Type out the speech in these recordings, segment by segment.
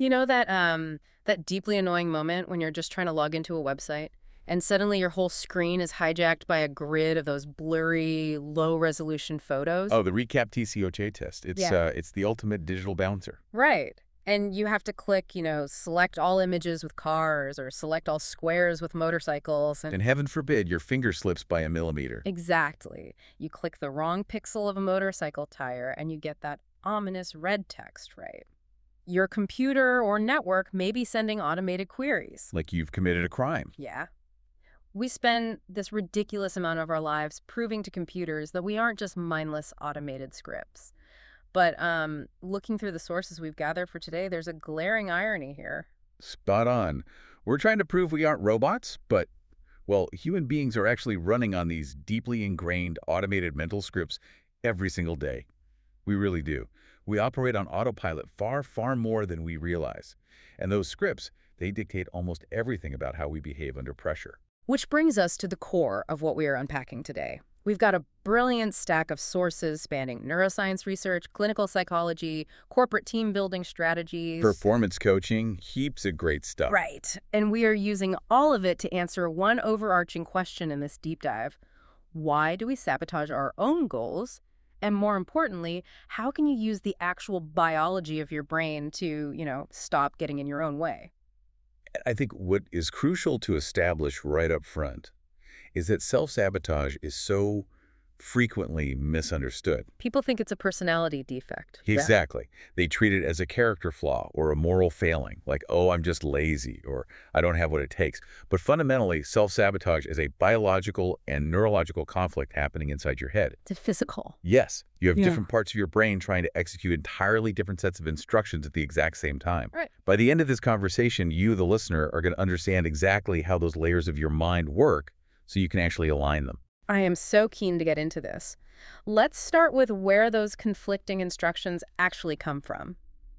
You know that deeply annoying moment when you're just trying to log into a website and suddenly your whole screen is hijacked by a grid of those blurry, low-resolution photos? Oh, the recap TCOJ test. Yeah. It's the ultimate digital bouncer. Right. And you have to click, select all images with cars or select all squares with motorcycles and And heaven forbid your finger slips by a millimeter. exactly. You click the wrong pixel of a motorcycle tire and you get that ominous red text, right? Your computer or network may be sending automated queries. Like you've committed a crime. Yeah. We spend this ridiculous amount of our lives proving to computers that we aren't just mindless automated scripts. But looking through the sources we've gathered for today, there's a glaring irony here. Spot on. We're trying to prove we aren't robots, but, well, human beings are actually running on these deeply ingrained automated mental scripts every single day. We really do. We operate on autopilot far, far more than we realize. And those scripts, they dictate almost everything about how we behave under pressure. Which brings us to the core of what we are unpacking today. We've got a brilliant stack of sources spanning neuroscience research, clinical psychology, corporate team building strategies. Performance coaching, heaps of great stuff. Right. And we are using all of it to answer one overarching question in this deep dive. Why do we sabotage our own goals? And more importantly, how can you use the actual biology of your brain to, stop getting in your own way? I think what is crucial to establish right up front is that self-sabotage is so frequently misunderstood. People think it's a personality defect. Exactly. They treat it as a character flaw or a moral failing, like, oh, I'm just lazy or I don't have what it takes. But fundamentally, self-sabotage is a biological and neurological conflict happening inside your head. It's physical. Yes, you have Yeah. different parts of your brain trying to execute entirely different sets of instructions at the exact same time. Right. By the end of this conversation, you, the listener, are going to understand exactly how those layers of your mind work so you can actually align them. I am so keen to get into this. Let's start with where those conflicting instructions actually come from.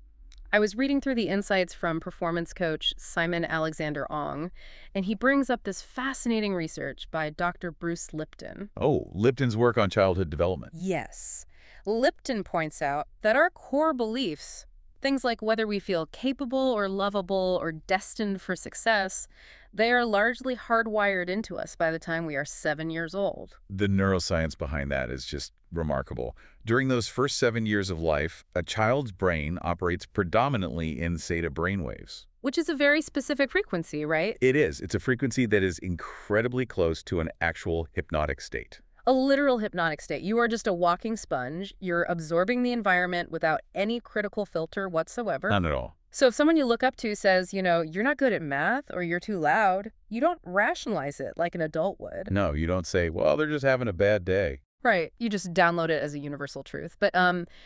I was reading through the insights from performance coach Simon Alexander Ong, and he brings up this fascinating research by Dr. Bruce Lipton. Oh, Lipton's work on childhood development. Yes. Lipton points out that our core beliefs, things like whether we feel capable or lovable or destined for success, they are largely hardwired into us by the time we are 7 years old. The neuroscience behind that is just remarkable. During those first 7 years of life, a child's brain operates predominantly in theta brainwaves. Which is a very specific frequency, right? It is. It's a frequency that is incredibly close to an actual hypnotic state. A literal hypnotic state. You are just a walking sponge. You're absorbing the environment without any critical filter whatsoever. None at all. So if someone you look up to says, you're not good at math or you're too loud, you don't rationalize it like an adult would. No, you don't say, well, they're just having a bad day. Right. You just download it as a universal truth. But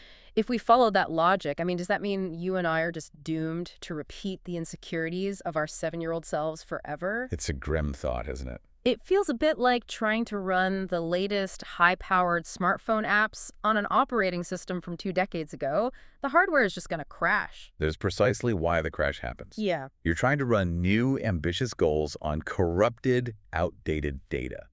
if we follow that logic, does that mean you and I are just doomed to repeat the insecurities of our 7-year-old selves forever? It's a grim thought, isn't it? It feels a bit like trying to run the latest high-powered smartphone apps on an operating system from 2 decades ago. The hardware is just going to crash. There's precisely why the crash happens. Yeah. You're trying to run new, ambitious goals on corrupted, outdated data.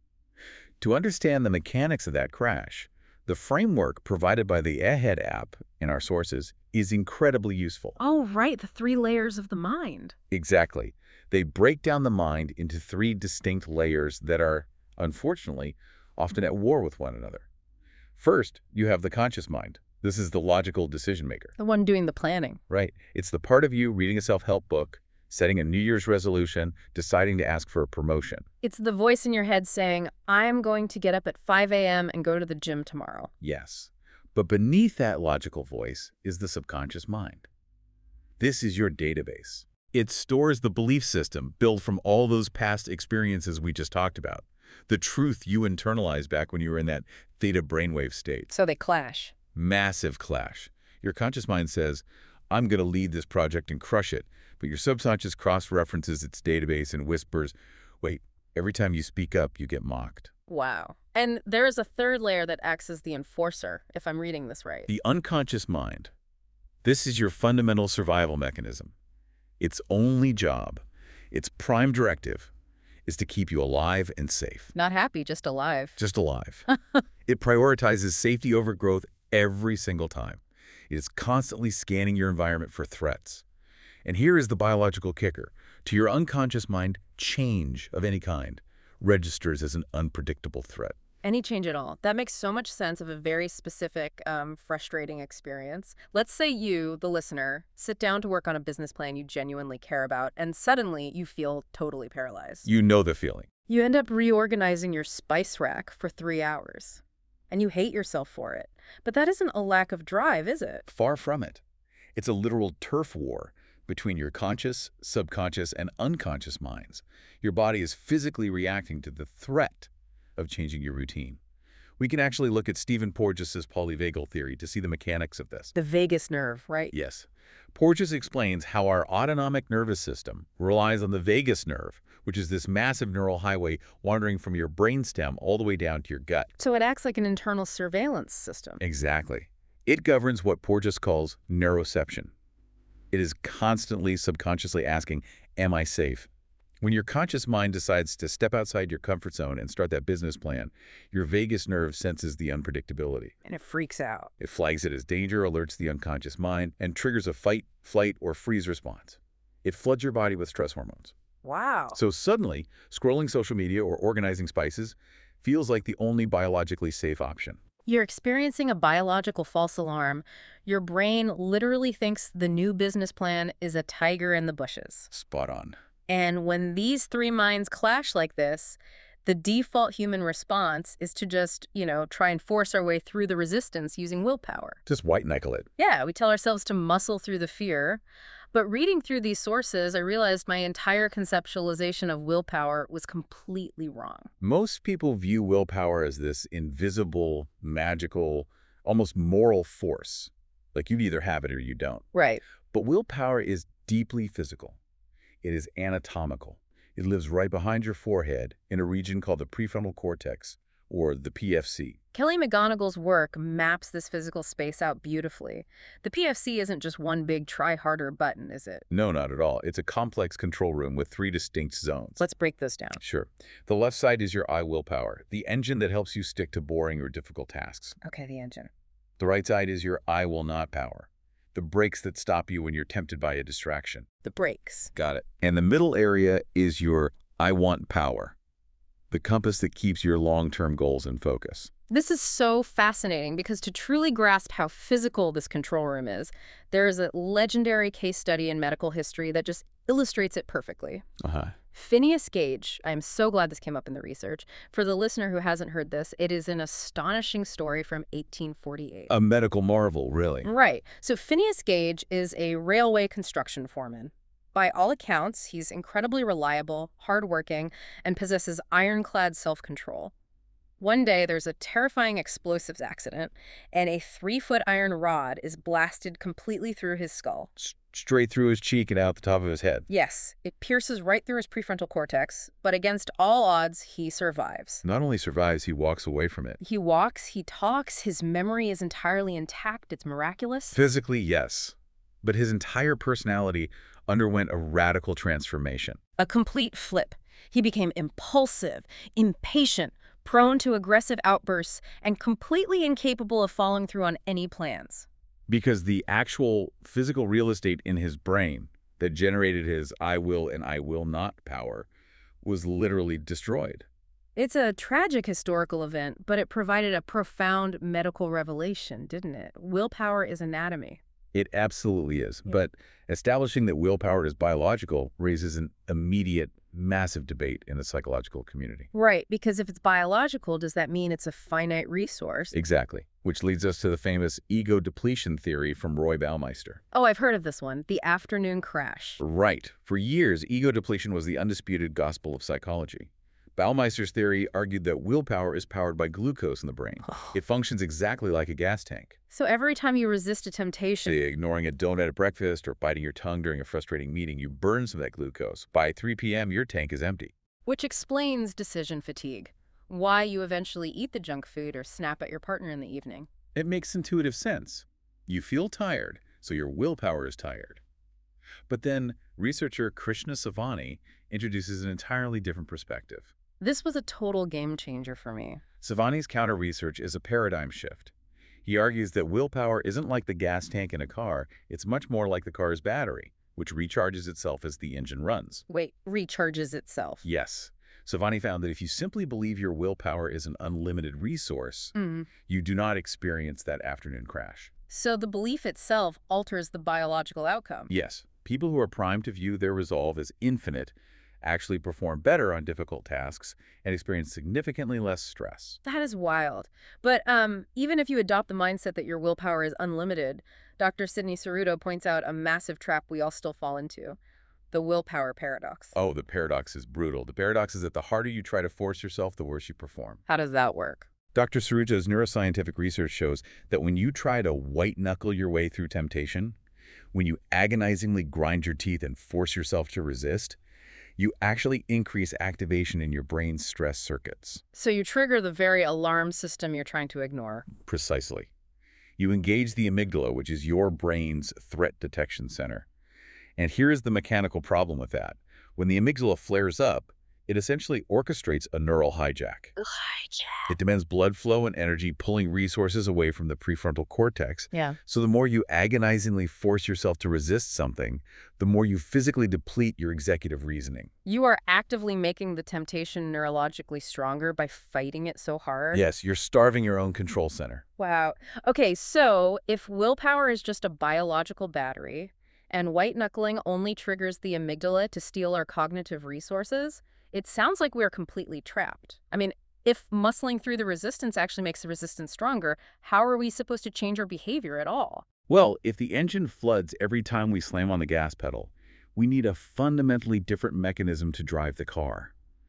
To understand the mechanics of that crash, the framework provided by the Ahead app in our sources is incredibly useful. Oh, right. The 3 layers of the mind. Exactly. They break down the mind into 3 distinct layers that are, unfortunately, often at war with one another. First, you have the conscious mind. This is the logical decision maker. The one doing the planning. Right. It's the part of you reading a self-help book, setting a New Year's resolution, deciding to ask for a promotion. It's the voice in your head saying, I'm going to get up at 5 a.m. and go to the gym tomorrow. Yes. But beneath that logical voice is the subconscious mind. This is your database. It stores the belief system built from all those past experiences we just talked about. The truth you internalized back when you were in that theta brainwave state. So they clash. Massive clash. Your conscious mind says, I'm going to lead this project and crush it. But your subconscious cross-references its database and whispers, wait, every time you speak up, you get mocked. Wow. And there is a third layer that acts as the enforcer, if I'm reading this right. The unconscious mind. This is your fundamental survival mechanism. Its only job, its prime directive, is to keep you alive and safe. Not happy, just alive. Just alive. It prioritizes safety over growth every single time. It is constantly scanning your environment for threats. And here is the biological kicker. To your unconscious mind, change of any kind registers as an unpredictable threat. Any change at all. That makes so much sense of a very specific, frustrating experience. Let's say you, the listener, sit down to work on a business plan you genuinely care about, and suddenly you feel totally paralyzed. You know the feeling. You end up reorganizing your spice rack for 3 hours, and you hate yourself for it. But that isn't a lack of drive, is it? Far from it. It's a literal turf war between your conscious, subconscious, and unconscious minds. Your body is physically reacting to the threat of changing your routine. We can actually look at Stephen Porges' polyvagal theory to see the mechanics of this. The vagus nerve, right? Yes. Porges explains how our autonomic nervous system relies on the vagus nerve, which is this massive neural highway wandering from your brainstem all the way down to your gut. So it acts like an internal surveillance system. Exactly. It governs what Porges calls neuroception. It is constantly subconsciously asking, am I safe? When your conscious mind decides to step outside your comfort zone and start that business plan, your vagus nerve senses the unpredictability. And it freaks out. It flags it as danger, alerts the unconscious mind, and triggers a fight, flight, or freeze response. It floods your body with stress hormones. Wow. So suddenly, scrolling social media or organizing spices feels like the only biologically safe option. You're experiencing a biological false alarm. Your brain literally thinks the new business plan is a tiger in the bushes. Spot on. And when these 3 minds clash like this, the default human response is to just, try and force our way through the resistance using willpower. Just white knuckle it. Yeah, we tell ourselves to muscle through the fear. But reading through these sources, I realized my entire conceptualization of willpower was completely wrong. Most people view willpower as this invisible, magical, almost moral force. Like you either have it or you don't. Right. But willpower is deeply physical. It is anatomical. It lives right behind your forehead in a region called the prefrontal cortex, or the PFC. Kelly McGonigal's work maps this physical space out beautifully. The PFC isn't just one big try harder button, is it? No, not at all. It's a complex control room with 3 distinct zones. Let's break those down. Sure. The left side is your I willpower, the engine that helps you stick to boring or difficult tasks. Okay, the engine. The right side is your I will not power, the brakes that stop you when you're tempted by a distraction. The brakes. Got it. And the middle area is your I want power, the compass that keeps your long-term goals in focus. This is so fascinating because to truly grasp how physical this control room is, there is a legendary case study in medical history that just illustrates it perfectly. Phineas Gage, I'm so glad this came up in the research. For the listener who hasn't heard this, it is an astonishing story from 1848. A medical marvel, really. Right. So Phineas Gage is a railway construction foreman. By all accounts, he's incredibly reliable, hardworking, and possesses ironclad self-control. One day, there's a terrifying explosives accident, and a 3-foot iron rod is blasted completely through his skull. Straight through his cheek and out the top of his head. Yes, it pierces right through his prefrontal cortex, but against all odds, he survives. Not only survives, he walks away from it. He walks, he talks, his memory is entirely intact. It's miraculous. Physically, yes. But his entire personality underwent a radical transformation. A complete flip. He became impulsive, impatient, prone to aggressive outbursts, and completely incapable of following through on any plans. Because the actual physical real estate in his brain that generated his I will and I will not power was literally destroyed. It's a tragic historical event, but it provided a profound medical revelation, didn't it? Willpower is anatomy. It absolutely is. Yeah. But establishing that willpower is biological raises an immediate, massive debate in the psychological community. Right, because if it's biological, does that mean it's a finite resource? Exactly. Which leads us to the famous ego depletion theory from Roy Baumeister. Oh, I've heard of this one, the afternoon crash. Right. For years, ego depletion was the undisputed gospel of psychology. Baumeister's theory argued that willpower is powered by glucose in the brain. It functions exactly like a gas tank. So every time you resist a temptation, Say, ignoring a donut at breakfast or biting your tongue during a frustrating meeting, you burn some of that glucose. By 3 p.m., your tank is empty. which explains decision fatigue, why you eventually eat the junk food or snap at your partner in the evening. It makes intuitive sense. You feel tired, so your willpower is tired. But then researcher Krishna Savani introduces an entirely different perspective. This was a total game changer for me. Savani's counter-research is a paradigm shift. He argues that willpower isn't like the gas tank in a car, it's much more like the car's battery. which recharges itself as the engine runs. Wait, recharges itself. Yes. Savani found that if you simply believe your willpower is an unlimited resource, you do not experience that afternoon crash. So the belief itself alters the biological outcome. Yes, people who are primed to view their resolve as infinite actually perform better on difficult tasks and experience significantly less stress. That is wild. But even if you adopt the mindset that your willpower is unlimited, Dr. Sidney Ceruto points out a massive trap we all still fall into: the willpower paradox. Oh, the paradox is brutal. The paradox is that the harder you try to force yourself, the worse you perform. How does that work? Dr. Ceruto's neuroscientific research shows that when you try to white-knuckle your way through temptation, when you agonizingly grind your teeth and force yourself to resist, you actually increase activation in your brain's stress circuits. So you trigger the very alarm system you're trying to ignore. Precisely. You engage the amygdala, which is your brain's threat detection center. And here is the mechanical problem with that. When the amygdala flares up, it essentially orchestrates a neural hijack. It demands blood flow and energy, pulling resources away from the prefrontal cortex. Yeah. So the more you agonizingly force yourself to resist something, the more you physically deplete your executive reasoning. You are actively making the temptation neurologically stronger by fighting it so hard? Yes, you're starving your own control center. Wow. Okay, so if willpower is just a biological battery, and white-knuckling only triggers the amygdala to steal our cognitive resources, it sounds like we're completely trapped. I mean, if muscling through the resistance actually makes the resistance stronger, how are we supposed to change our behavior at all? Well, if the engine floods every time we slam on the gas pedal, we need a fundamentally different mechanism to drive the car.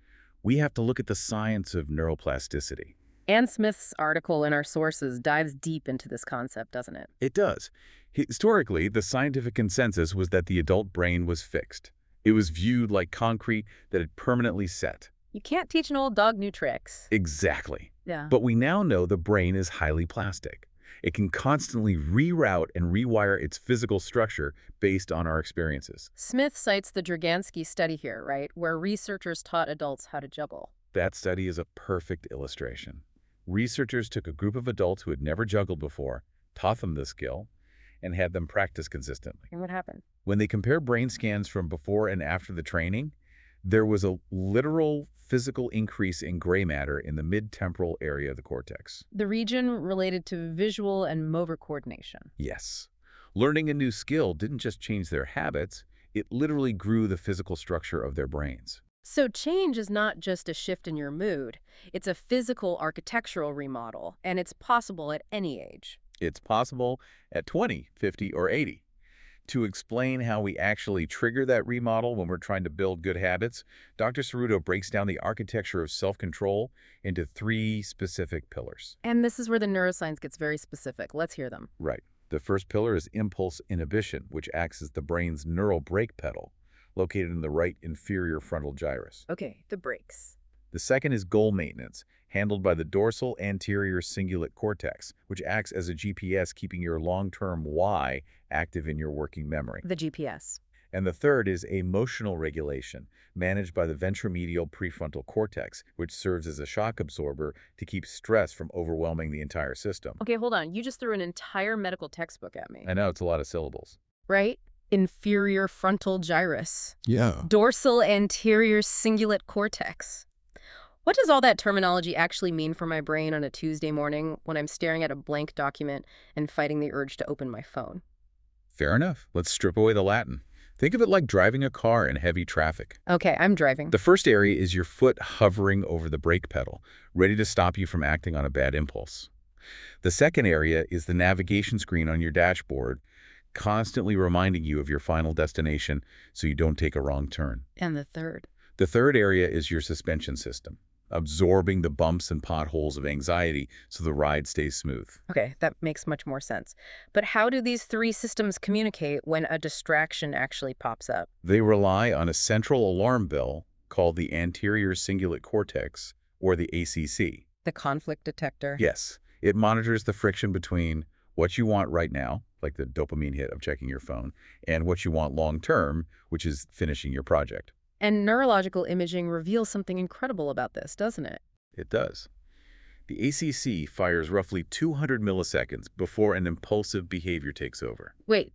We have to look at the science of neuroplasticity. Anne Smith's article in our sources dives deep into this concept, doesn't it? It does. Historically, the scientific consensus was that the adult brain was fixed. It was viewed like concrete that had permanently set. You can't teach an old dog new tricks. Exactly. Yeah. But we now know the brain is highly plastic. It can constantly reroute and rewire its physical structure based on our experiences. Smith cites the Dragansky study here, right, where researchers taught adults how to juggle. That study is a perfect illustration. Researchers took a group of adults who had never juggled before, taught them the skill, and had them practice consistently. And what happened? When they compared brain scans from before and after the training, there was a literal physical increase in gray matter in the mid-temporal area of the cortex. The region related to visual and motor coordination. Yes. Learning a new skill didn't just change their habits, it literally grew the physical structure of their brains. So change is not just a shift in your mood. It's a physical architectural remodel, and it's possible at any age. It's possible at 20, 50, or 80. To explain how we actually trigger that remodel when we're trying to build good habits, Dr. Ceruto breaks down the architecture of self-control into 3 specific pillars. And this is where the neuroscience gets very specific. Let's hear them. Right. The first pillar is impulse inhibition, which acts as the brain's neural brake pedal, located in the right inferior frontal gyrus. Okay, the brakes. The second is goal maintenance, handled by the dorsal anterior cingulate cortex, which acts as a GPS keeping your long-term why active in your working memory. The GPS. And the third is emotional regulation, managed by the ventromedial prefrontal cortex, which serves as a shock absorber to keep stress from overwhelming the entire system. Okay, hold on. You just threw an entire medical textbook at me. I know, it's a lot of syllables. Right? Inferior frontal gyrus. Yeah. Dorsal anterior cingulate cortex. What does all that terminology actually mean for my brain on a Tuesday morning when I'm staring at a blank document and fighting the urge to open my phone? Fair enough. Let's strip away the Latin. Think of it like driving a car in heavy traffic. Okay, I'm driving. The first area is your foot hovering over the brake pedal, ready to stop you from acting on a bad impulse. The second area is the navigation screen on your dashboard, constantly reminding you of your final destination so you don't take a wrong turn. And the third? The third area is your suspension system, absorbing the bumps and potholes of anxiety so the ride stays smooth. Okay, that makes much more sense. But how do these 3 systems communicate when a distraction actually pops up? They rely on a central alarm bell called the anterior cingulate cortex, or the ACC. The conflict detector? Yes, it monitors the friction between what you want right now, like the dopamine hit of checking your phone, and what you want long-term, which is finishing your project. And neurological imaging reveals something incredible about this, doesn't it? It does. The ACC fires roughly 200 milliseconds before an impulsive behavior takes over. Wait,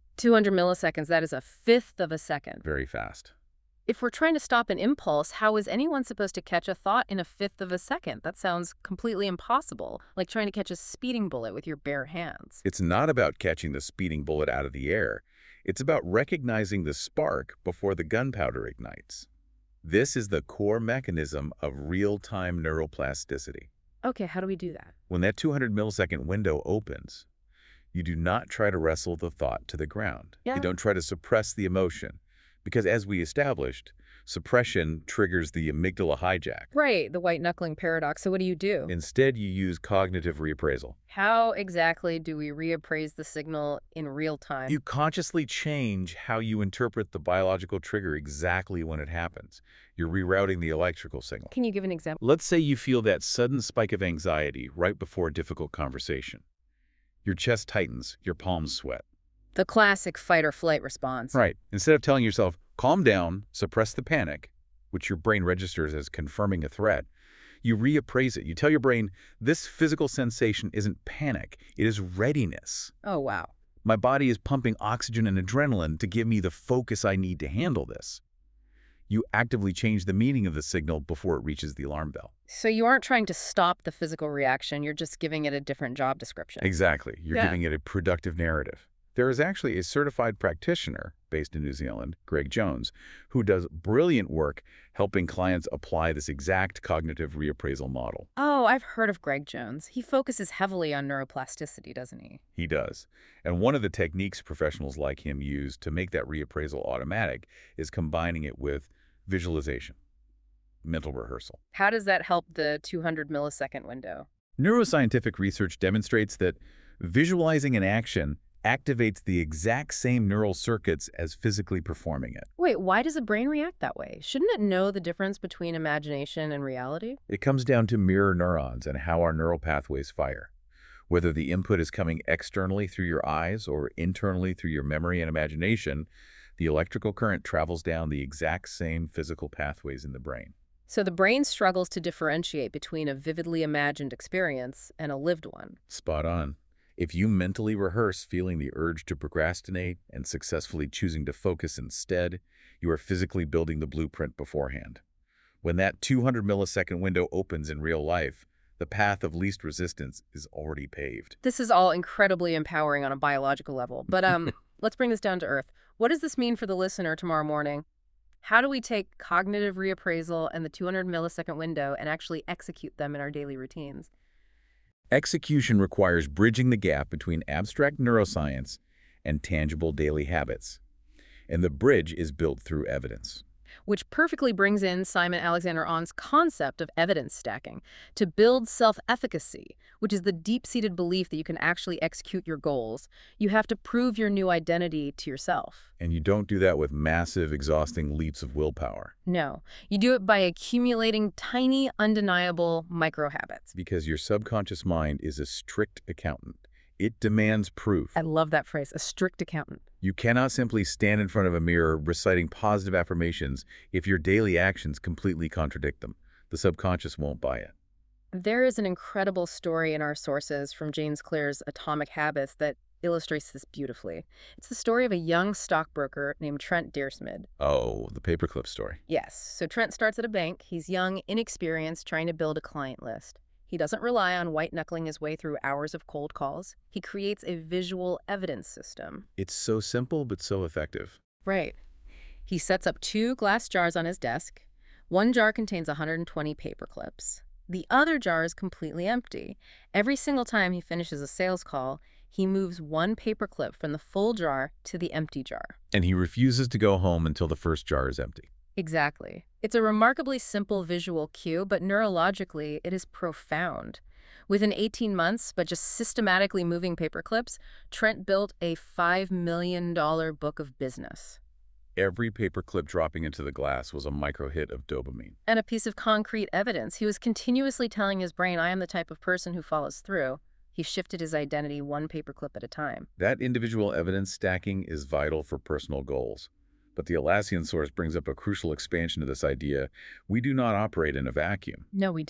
200 milliseconds, that is a fifth of a second. Very fast. If we're trying to stop an impulse, how is anyone supposed to catch a thought in a fifth of a second? That sounds completely impossible, like trying to catch a speeding bullet with your bare hands. It's not about catching the speeding bullet out of the air. It's about recognizing the spark before the gunpowder ignites. This is the core mechanism of real-time neuroplasticity. Okay, how do we do that? When that 200 millisecond window opens, you do not try to wrestle the thought to the ground. Yeah. You don't try to suppress the emotion. Because as we established, suppression triggers the amygdala hijack. Right, the white-knuckling paradox. So what do you do? Instead, you use cognitive reappraisal. How exactly do we reappraise the signal in real time? You consciously change how you interpret the biological trigger exactly when it happens. You're rerouting the electrical signal. Can you give an example? Let's say you feel that sudden spike of anxiety right before a difficult conversation. Your chest tightens, your palms sweat. The classic fight or flight response. Right. Instead of telling yourself, calm down, suppress the panic, which your brain registers as confirming a threat, you reappraise it. You tell your brain, this physical sensation isn't panic, it is readiness. Oh, wow. My body is pumping oxygen and adrenaline to give me the focus I need to handle this. You actively change the meaning of the signal before it reaches the alarm bell. So you aren't trying to stop the physical reaction, you're just giving it a different job description. Exactly. You're Yeah. giving it a productive narrative. There is actually a certified practitioner based in New Zealand, Greg Jones, who does brilliant work helping clients apply this exact cognitive reappraisal model. Oh, I've heard of Greg Jones. He focuses heavily on neuroplasticity, doesn't he? He does. And one of the techniques professionals like him use to make that reappraisal automatic is combining it with visualization, mental rehearsal. How does that help the 200 millisecond window? Neuroscientific research demonstrates that visualizing an action activates the exact same neural circuits as physically performing it. Wait, why does the brain react that way? Shouldn't it know the difference between imagination and reality? It comes down to mirror neurons and how our neural pathways fire. Whether the input is coming externally through your eyes or internally through your memory and imagination, the electrical current travels down the exact same physical pathways in the brain. So the brain struggles to differentiate between a vividly imagined experience and a lived one. Spot on. If you mentally rehearse feeling the urge to procrastinate and successfully choosing to focus instead, you are physically building the blueprint beforehand. When that 200 millisecond window opens in real life, the path of least resistance is already paved. This is all incredibly empowering on a biological level. But let's bring this down to earth. What does this mean for the listener tomorrow morning? How do we take cognitive reappraisal and the 200 millisecond window and actually execute them in our daily routines? Execution requires bridging the gap between abstract neuroscience and tangible daily habits. And the bridge is built through evidence. Which perfectly brings in Simon Alexander On's concept of evidence stacking to build self-efficacy, which is the deep-seated belief that you can actually execute your goals. You have to prove your new identity to yourself. And you don't do that with massive, exhausting leaps of willpower. No, you do it by accumulating tiny, undeniable micro-habits. Because your subconscious mind is a strict accountant. It demands proof. I love that phrase, a strict accountant. You cannot simply stand in front of a mirror reciting positive affirmations if your daily actions completely contradict them. The subconscious won't buy it. There is an incredible story in our sources from James Clear's Atomic Habits that illustrates this beautifully. It's the story of a young stockbroker named Trent Dearsmid. Oh, the paperclip story. Yes, so Trent starts at a bank. He's young, inexperienced, trying to build a client list. He doesn't rely on white-knuckling his way through hours of cold calls. He creates a visual evidence system. It's so simple, but so effective. Right. He sets up 2 glass jars on his desk. One jar contains 120 paper clips. The other jar is completely empty. Every single time he finishes a sales call, he moves 1 paper clip from the full jar to the empty jar. And he refuses to go home until the first jar is empty. Exactly. It's a remarkably simple visual cue, but neurologically, it is profound. Within 18 months, but just systematically moving paper clips, Trent built a $5 million book of business. Every paperclip dropping into the glass was a micro-hit of dopamine. And a piece of concrete evidence. He was continuously telling his brain, I am the type of person who follows through. He shifted his identity 1 paperclip at a time. That individual evidence stacking is vital for personal goals. But the Atlassian source brings up a crucial expansion of this idea. We do not operate in a vacuum. No, we don't.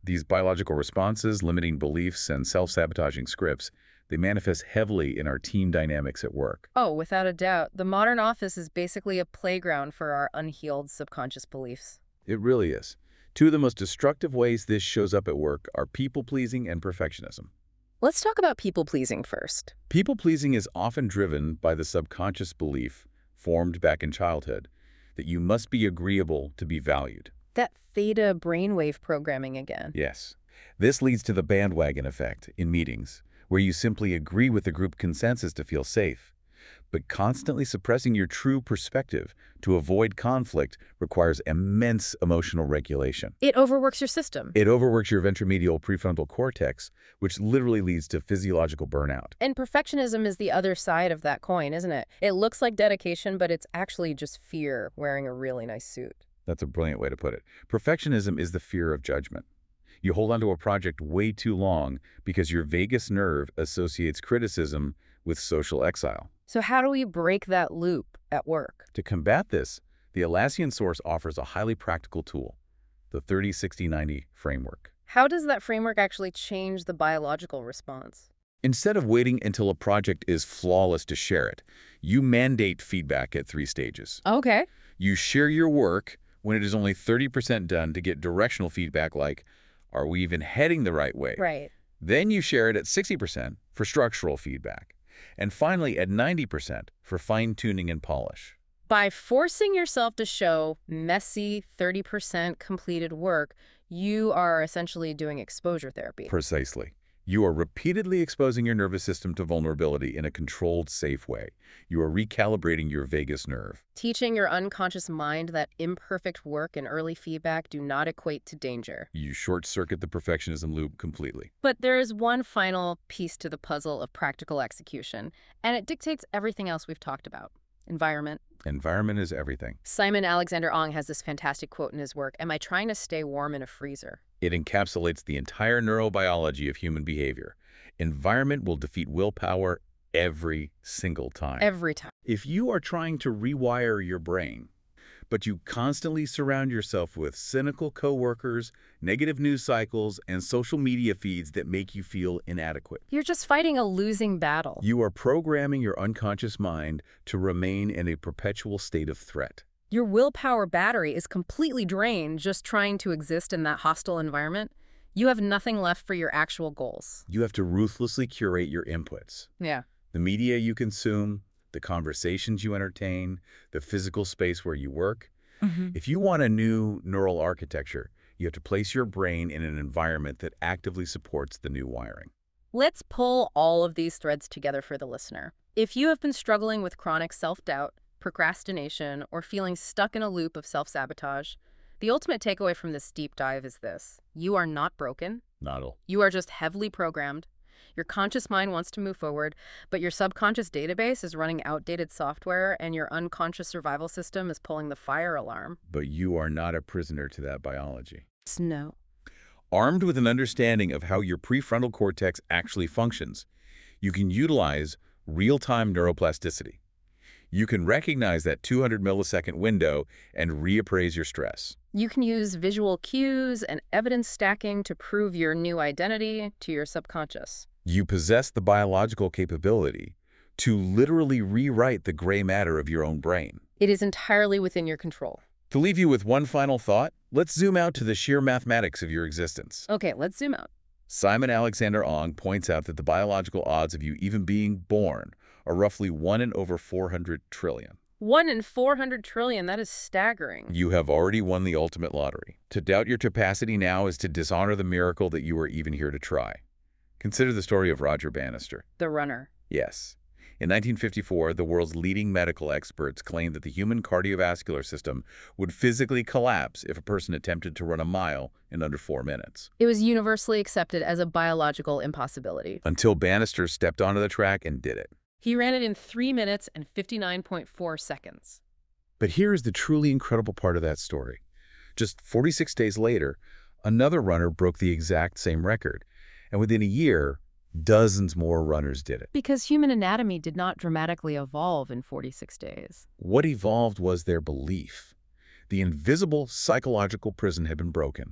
These biological responses, limiting beliefs, and self-sabotaging scripts, they manifest heavily in our team dynamics at work. Oh, without a doubt. The modern office is basically a playground for our unhealed subconscious beliefs. It really is. Two of the most destructive ways this shows up at work are people-pleasing and perfectionism. Let's talk about people-pleasing first. People-pleasing is often driven by the subconscious belief, formed back in childhood, that you must be agreeable to be valued. That theta brainwave programming again. Yes. This leads to the bandwagon effect in meetings, where you simply agree with the group consensus to feel safe. But constantly suppressing your true perspective to avoid conflict requires immense emotional regulation. It overworks your system. It overworks your ventromedial prefrontal cortex, which literally leads to physiological burnout. And perfectionism is the other side of that coin, isn't it? It looks like dedication, but it's actually just fear wearing a really nice suit. That's a brilliant way to put it. Perfectionism is the fear of judgment. You hold onto a project way too long because your vagus nerve associates criticism with social exile. So how do we break that loop at work? To combat this, the Atlassian Source offers a highly practical tool, the 30-60-90 framework. How does that framework actually change the biological response? Instead of waiting until a project is flawless to share it, you mandate feedback at 3 stages. Okay. You share your work when it is only 30% done to get directional feedback like, are we even heading the right way? Right. Then you share it at 60% for structural feedback. And finally at 90% for fine-tuning and polish. By forcing yourself to show messy 30% completed work, you are essentially doing exposure therapy. Precisely. You are repeatedly exposing your nervous system to vulnerability in a controlled, safe way. You are recalibrating your vagus nerve. Teaching your unconscious mind that imperfect work and early feedback do not equate to danger. You short-circuit the perfectionism loop completely. But there is one final piece to the puzzle of practical execution, and it dictates everything else we've talked about. Environment. Environment is everything. Simon Alexander Ong has this fantastic quote in his work, "Am I trying to stay warm in a freezer?" It encapsulates the entire neurobiology of human behavior. Environment will defeat willpower every single time. Every time. If you are trying to rewire your brain, but you constantly surround yourself with cynical coworkers, negative news cycles, and social media feeds that make you feel inadequate, You're just fighting a losing battle. you are programming your unconscious mind to remain in a perpetual state of threat. Your willpower battery is completely drained just trying to exist in that hostile environment. You have nothing left for your actual goals. You have to ruthlessly curate your inputs. Yeah. The media you consume, the conversations you entertain, the physical space where you work. If you want a new neural architecture, you have to place your brain in an environment that actively supports the new wiring. Let's pull all of these threads together for the listener. If you have been struggling with chronic self-doubt, procrastination, or feeling stuck in a loop of self-sabotage, the ultimate takeaway from this deep dive is this: you are not broken. Noddle. You are just heavily programmed. Your conscious mind wants to move forward, but your subconscious database is running outdated software and your unconscious survival system is pulling the fire alarm. But you are not a prisoner to that biology. No. Armed with an understanding of how your prefrontal cortex actually functions, you can utilize real-time neuroplasticity. You can recognize that 200 millisecond window and reappraise your stress. You can use visual cues and evidence stacking to prove your new identity to your subconscious. You possess the biological capability to literally rewrite the gray matter of your own brain. It is entirely within your control. To leave you with one final thought, let's zoom out to the sheer mathematics of your existence. Okay, let's zoom out. Simon Alexander Ong points out that the biological odds of you even being born are roughly 1 in over 400 trillion. 1 in 400 trillion, that is staggering. You have already won the ultimate lottery. To doubt your capacity now is to dishonor the miracle that you are even here to try. Consider the story of Roger Bannister. The runner. Yes. In 1954, the world's leading medical experts claimed that the human cardiovascular system would physically collapse if a person attempted to run a mile in under 4 minutes. It was universally accepted as a biological impossibility. Until Bannister stepped onto the track and did it. He ran it in 3 minutes and 59.4 seconds. But here is the truly incredible part of that story. Just 46 days later, another runner broke the exact same record. And within a year, dozens more runners did it. Because human anatomy did not dramatically evolve in 46 days. What evolved was their belief. The invisible psychological prison had been broken.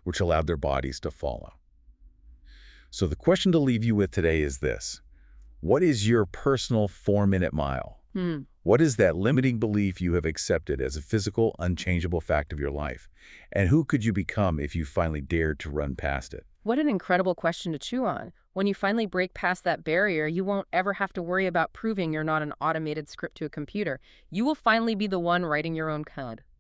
which allowed their bodies to follow. So the question to leave you with today is this. What is your personal 4-minute mile? What is that limiting belief you have accepted as a physical, unchangeable fact of your life? And who could you become if you finally dared to run past it? What an incredible question to chew on. When you finally break past that barrier, you won't ever have to worry about proving you're not an automated script to a computer. You will finally be the one writing your own code.